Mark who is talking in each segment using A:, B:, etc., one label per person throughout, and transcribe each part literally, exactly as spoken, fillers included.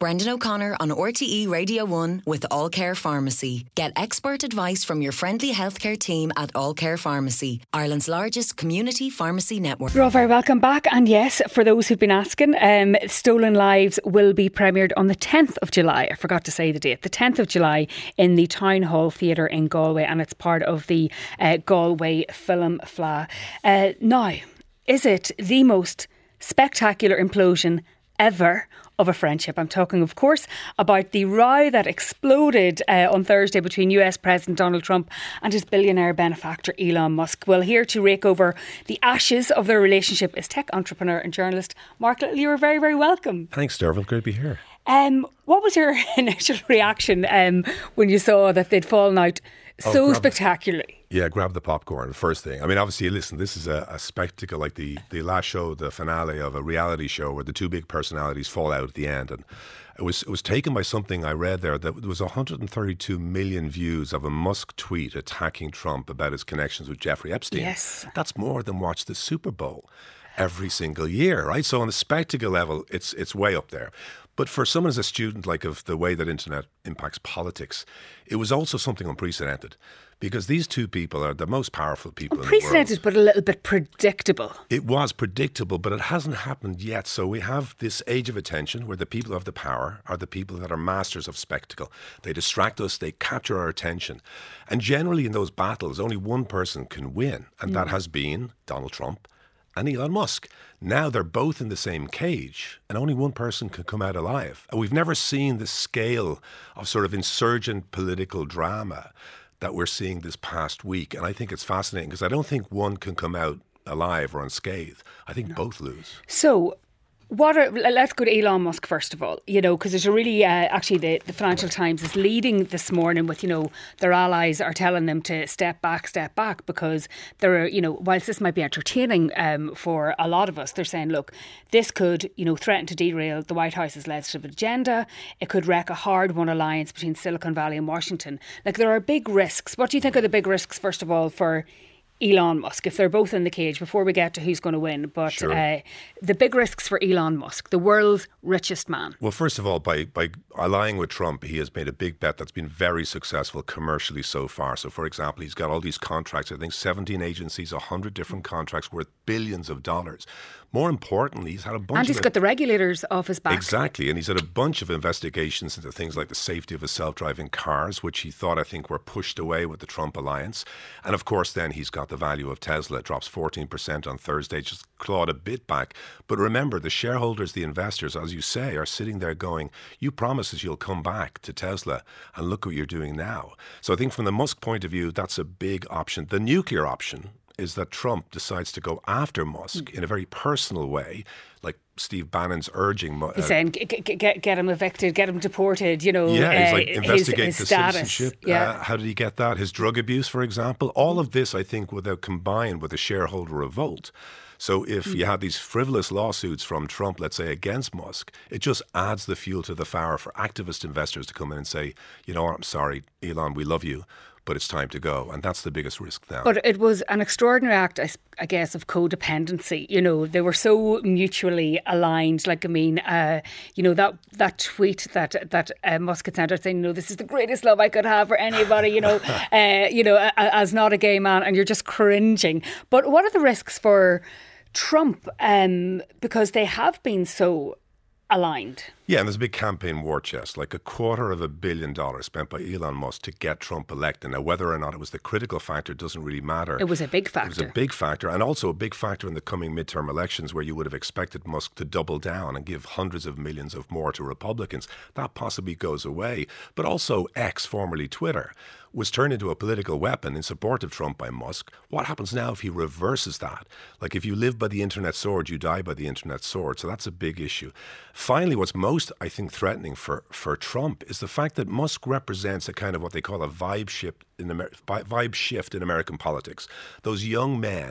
A: Brendan O'Connor on R T E Radio one with All Care Pharmacy. Get expert advice from your friendly healthcare team at All Care Pharmacy, Ireland's largest community pharmacy network.
B: You're all very welcome back. And yes, for those who've been asking, um, Stolen Lives will be premiered on the tenth of July. I forgot to say the date. The tenth of July in the Town Hall Theatre in Galway, and it's part of the uh, Galway Film Fleadh. Uh, now, is it the most spectacular implosion ever of a friendship? I'm talking, of course, about the row that exploded uh, on Thursday between U S President Donald Trump and his billionaire benefactor Elon Musk. Well, here to rake over the ashes of their relationship is tech entrepreneur and journalist Mark Little. You are very, very welcome.
C: Thanks, Derville. Great to be here.
B: Um, what was your initial reaction um, when you saw that they'd fallen out so
C: oh,
B: spectacularly?
C: Yeah, grab the popcorn, first thing. I mean, obviously, listen, this is a, a spectacle like the, the last show, the finale of a reality show where the two big personalities fall out at the end. And it was it was taken by something I read there that there was one hundred thirty-two million views of a Musk tweet attacking Trump about his connections with Jeffrey Epstein.
B: Yes.
C: That's more than watch the Super Bowl every single year, right? So on the spectacle level, it's it's way up there. But for someone as a student, like of the way that internet impacts politics, it was also something unprecedented. Because these two people are the most powerful people in the world.
B: Unprecedented, but a little bit predictable.
C: It was predictable, but it hasn't happened yet. So we have this age of attention where the people who have the power are the people that are masters of spectacle. They distract us, they capture our attention. And generally in those battles, only one person can win. And mm. that has been Donald Trump and Elon Musk. Now they're both in the same cage and only one person can come out alive. And we've never seen the scale of sort of insurgent political drama that we're seeing this past week. And I think it's fascinating because I don't think one can come out alive or unscathed. I think no. both lose.
B: So what are, let's go to Elon Musk first of all, you know, because there's a really, uh, actually the, the Financial Times is leading this morning with, you know, their allies are telling them to step back, step back, because there are, you know, whilst this might be entertaining um, for a lot of us, they're saying, look, this could, you know, threaten to derail the White House's legislative agenda. It could wreck a hard-won alliance between Silicon Valley and Washington. Like, there are big risks. What do you think are the big risks, first of all, for Elon Musk, if they're both in the cage, before we get to who's going to win? But
C: sure.
B: uh, the big risks for Elon Musk, the world's richest man.
C: Well, first of all, by, by allying with Trump, he has made a big bet that's been very successful commercially so far. So, for example, he's got all these contracts, I think seventeen agencies, one hundred different contracts worth billions of dollars. More importantly, he's had a bunch
B: And he's
C: of...
B: got the regulators off his back.
C: Exactly. And he's had a bunch of investigations into things like the safety of his self-driving cars, which he thought, I think, were pushed away with the Trump alliance. And of course, then he's got the value of Tesla. It drops fourteen percent on Thursday, just clawed a bit back. But remember, the shareholders, the investors, as you say, are sitting there going, you promised us you'll come back to Tesla and look what you're doing now. So I think from the Musk point of view, that's a big option. The nuclear option is that Trump decides to go after Musk mm. in a very personal way, like Steve Bannon's urging. Uh,
B: he's saying, get, get, get him evicted, get him deported, you know.
C: Yeah, he's like,
B: uh,
C: investigate
B: his, his
C: the
B: status.
C: citizenship.
B: Yeah.
C: Uh, how did he get that? His drug abuse, for example. All of this, I think, without combined with a shareholder revolt. So if mm. you had these frivolous lawsuits from Trump, let's say, against Musk, it just adds the fuel to the fire for activist investors to come in and say, you know what, I'm sorry, Elon, we love you, but it's time to go. And that's the biggest risk now.
B: But it was an extraordinary act, I, I guess, of codependency. You know, they were so mutually aligned. Like, I mean, uh, you know, that that tweet that that uh, Musk had sent out saying, you know, this is the greatest love I could have for anybody, you know, uh, you know, as not a gay man, and you're just cringing. But what are the risks for Trump? Um, because they have been so aligned.
C: Yeah, and there's a big campaign war chest, like a quarter of a billion dollars spent by Elon Musk to get Trump elected. Now, whether or not it was the critical factor doesn't really matter.
B: It was a big factor.
C: It was a big factor, and also a big factor in the coming midterm elections where you would have expected Musk to double down and give hundreds of millions of more to Republicans. That possibly goes away. But also X, formerly Twitter, was turned into a political weapon in support of Trump by Musk. What happens now if he reverses that? Like, if you live by the internet sword, you die by the internet sword. So that's a big issue. Finally, what's most, I think, threatening for, for Trump is the fact that Musk represents a kind of what they call a vibe shift in Amer- vibe shift in American politics. Those young men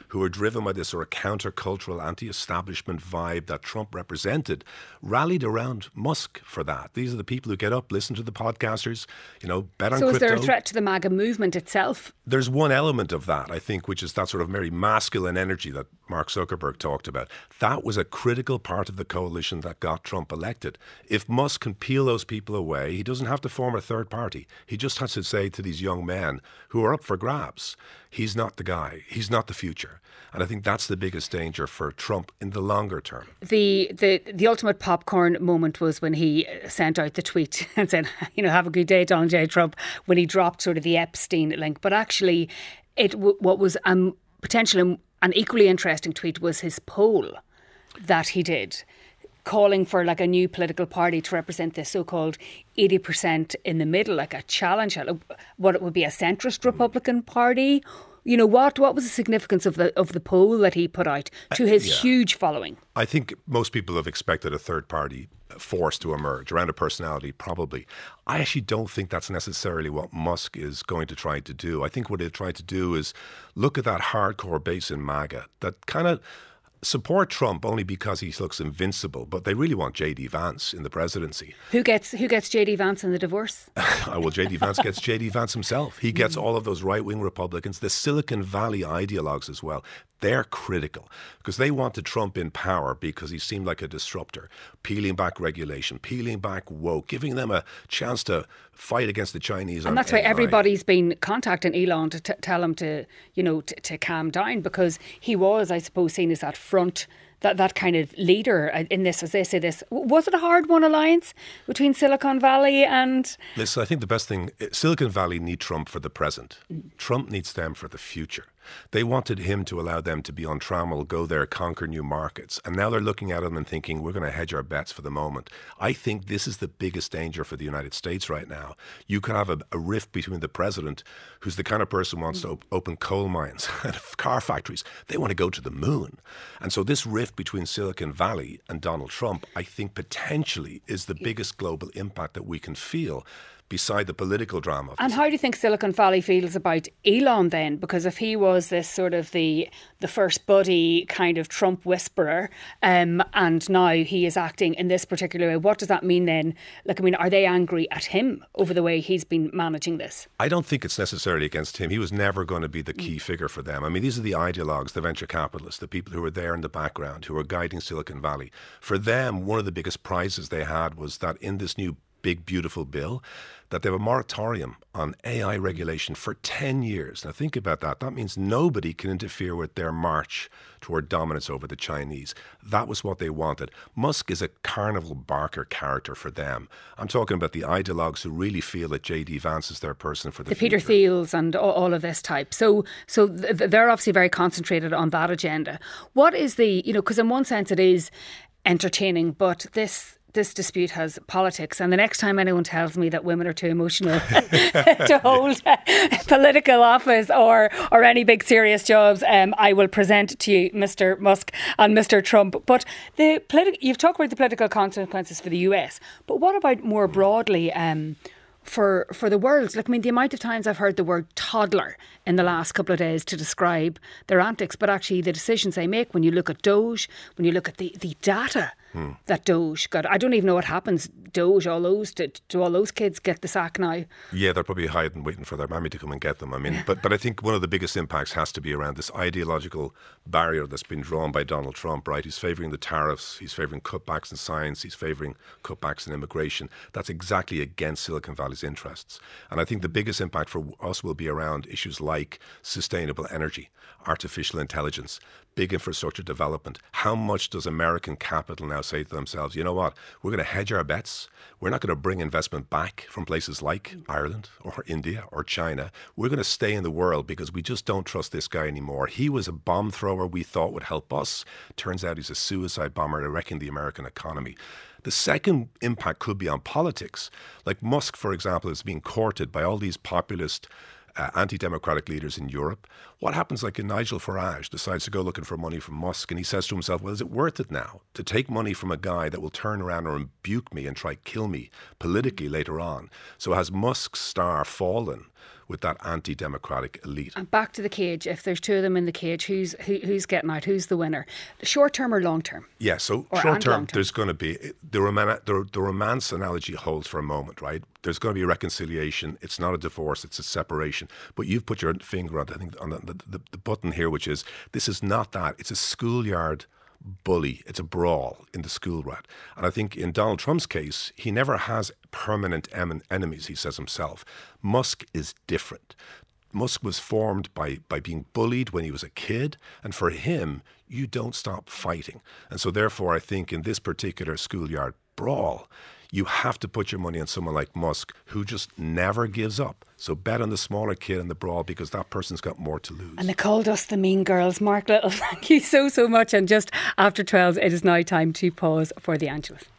C: who are driven by this sort of countercultural, anti-establishment vibe that Trump represented, rallied around Musk for that. These are the people who get up, listen to the podcasters, you know, bet on
B: so
C: crypto.
B: So is there a threat to the MAGA movement itself?
C: There's one element of that, I think, which is that sort of very masculine energy that Mark Zuckerberg talked about. That was a critical part of the coalition that got Trump elected. If Musk can peel those people away, he doesn't have to form a third party. He just has to say to these young men who are up for grabs, he's not the guy, he's not the future. And I think that's the biggest danger for Trump in the longer term.
B: The the the ultimate popcorn moment was when he sent out the tweet and said, you know, have a good day, Donald J. Trump, when he dropped sort of the Epstein link. But actually, it what was um, potentially an equally interesting tweet was his poll that he did, calling for like a new political party to represent this so-called eighty percent in the middle, like a challenge, what it would be a centrist Republican Party. You know, what what was the significance of the of the poll that he put out to his uh, yeah. huge following?
C: I think most people have expected a third party force to emerge around a personality, probably. I actually don't think that's necessarily what Musk is going to try to do. I think what he'll try to do is look at that hardcore base in MAGA that kind of support Trump only because he looks invincible, but they really want J D Vance in the presidency.
B: Who gets who gets J D Vance in the divorce?
C: Well, J D Vance gets J D Vance himself. He gets all of those right-wing Republicans, the Silicon Valley ideologues as well. They're critical because they wanted Trump in power because he seemed like a disruptor, peeling back regulation, peeling back woke, giving them a chance to fight against the Chinese.
B: And that's why everybody's been contacting Elon to t- tell him to, you know, t- to calm down, because he was, I suppose, seen as that front, that, that kind of leader in this, as they say this. Was it a hard-won alliance between Silicon Valley and...
C: Listen, I think the best thing, Silicon Valley need Trump for the present. Mm. Trump needs them for the future. They wanted him to allow them to be untrammeled, go there, conquer new markets. And now they're looking at him and thinking, we're going to hedge our bets for the moment. I think this is the biggest danger for the United States right now. You could have a, a rift between the president, who's the kind of person who wants to op- open coal mines and car factories. They want to go to the moon. And so this rift between Silicon Valley and Donald Trump, I think potentially is the biggest global impact that we can feel, beside the political drama.
B: And how do you think Silicon Valley feels about Elon then? Because if he was this sort of the the first buddy kind of Trump whisperer, um, and now he is acting in this particular way, what does that mean then? Like, I mean, are they angry at him over the way he's been managing this?
C: I don't think it's necessarily against him. He was never going to be the key figure for them. I mean, these are the ideologues, the venture capitalists, the people who were there in the background, who were guiding Silicon Valley. For them, one of the biggest prizes they had was that in this new big, beautiful bill, that they have a moratorium on A I regulation for ten years. Now think about that. That means nobody can interfere with their march toward dominance over the Chinese. That was what they wanted. Musk is a carnival barker character for them. I'm talking about the ideologues who really feel that J D Vance is their person for the,
B: the
C: future.
B: Peter Thiels and all of this type. So so th- they're obviously very concentrated on that agenda. What is the, you know, because in one sense it is entertaining, but this... this dispute has politics, and the next time anyone tells me that women are too emotional to hold political office or or any big serious jobs, um, I will present to you Mister Musk and Mister Trump. But the politi- you've talked about the political consequences for the U S, but what about more broadly um, for for the world? Like, I mean, the amount of times I've heard the word toddler in the last couple of days to describe their antics, but actually the decisions they make, when you look at Doge, when you look at the, the data Hmm. that Doge got. I don't even know what happens. Doge, all those, do, do all those kids get the sack now?
C: Yeah, they're probably hiding, waiting for their mammy to come and get them. I mean, but but I think one of the biggest impacts has to be around this ideological barrier that's been drawn by Donald Trump, right? He's favouring the tariffs, he's favouring cutbacks in science, he's favouring cutbacks in immigration. That's exactly against Silicon Valley's interests. And I think the biggest impact for us will be around issues like sustainable energy, artificial intelligence, big infrastructure development. How much does American capital now say to themselves, you know what, we're going to hedge our bets. We're not going to bring investment back from places like Ireland or India or China. We're going to stay in the world because we just don't trust this guy anymore. He was a bomb thrower we thought would help us. Turns out he's a suicide bomber wrecking the American economy. The second impact could be on politics. Like Musk, for example, is being courted by all these populist Uh, anti-democratic leaders in Europe. What happens like if Nigel Farage decides to go looking for money from Musk and he says to himself, well, is it worth it now to take money from a guy that will turn around and rebuke me and try to kill me politically later on? So has Musk's star fallen with that anti-democratic elite.
B: And back to the cage. If there's two of them in the cage, who's who, who's getting out? Who's the winner? Short term or long term?
C: Yeah, so
B: or
C: short term, there's going to be the, roman- the, the romance analogy holds for a moment, right? There's going to be a reconciliation. It's not a divorce; it's a separation. But you've put your finger on, I think, on the, the, the button here, which is this is not that. It's a schoolyard bully. It's a brawl in the school rat. And I think in Donald Trump's case, he never has permanent em- enemies, he says himself. Musk is different. Musk was formed by, by being bullied when he was a kid. And for him, you don't stop fighting. And so therefore, I think in this particular schoolyard brawl, you have to put your money on someone like Musk, who just never gives up. So bet on the smaller kid in the brawl, because that person's got more to lose.
B: And they called us the mean girls. Mark Little, thank you so, so much. And just after twelve, it is now time to pause for the Angelus.